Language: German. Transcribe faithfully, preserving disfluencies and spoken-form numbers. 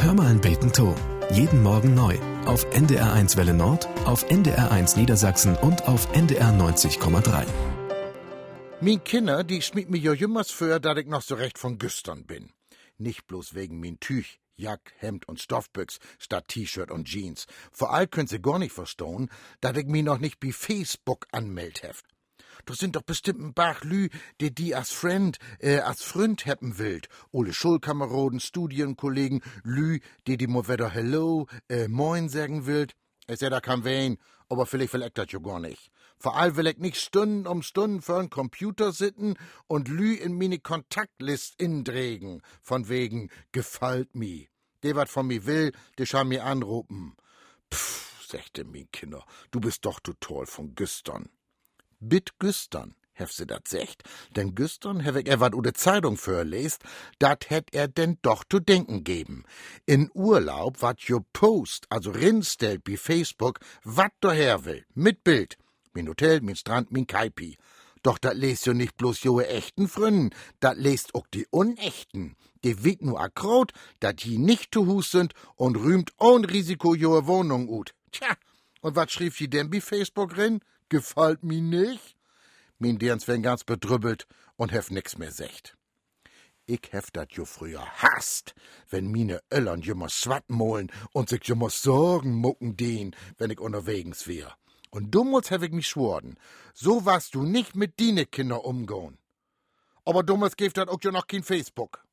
Hör mal ein Beten to. Jeden Morgen neu. Auf N D R eins Welle Nord, auf N D R eins Niedersachsen und auf N D R neunzig Komma drei. Min Kinder, die schmied mir jo jümmers für, dat ich noch so recht von Güstern bin. Nicht bloß wegen min Tüch, Jack, Hemd und Stoffbüchs statt T-Shirt und Jeans. Vor allem könnt sie gar nicht verstehen, dat ich mi noch nicht bei Facebook anmeld heft. Das sind doch bestimmt ein Bach Lü, die die als Friend, äh, als Freund heppen willt. Ole Schulkameraden, Studienkollegen, Lü, die die mo wieder Hello, äh, Moin sagen willt. Ich seh, da kann wen, aber vielleicht will ich das jo gar nicht. Vor allem will ich nicht Stunden um Stunden vor einem Computer sitzen und Lü in meine Kontaktlist indregen, von wegen gefällt mi. Der wat von mi will, der schau mi anrufen. Pff, sagte mi Kinder, du bist doch total von Güstern. Bit Güstern, hef se dat secht, denn Güstern hef ich er wat u de Zeitung förlest, dat hätt er denn doch zu denken geben. In Urlaub wat jo Post, also rinstellt bi Facebook, wat daher will, mit Bild. Min Hotel, min Strand, min Kaipi. Doch dat lest jo nicht bloß joe echten Fründen, dat lest ook die unechten. Die wiegt nur akraut, dat die nicht zu Hus sind und rühmt ohn Risiko joe Wohnung ut. Tja, und wat schrieb die denn bi Facebook rin? Gefällt mi nicht? Min Dirns werden ganz bedrübbelt und hef nix mehr secht. Ich hef dat jo früher hasst, wenn mine Öllern jümmer Swat mohlen und sich jümmer Sorgen mucken den, wenn ich unterwegs wär. Und dummals hef ich mich schworen, so warst du nicht mit dine Kinder umgehen. Aber dummals geeft dat auch jo noch kein Facebook.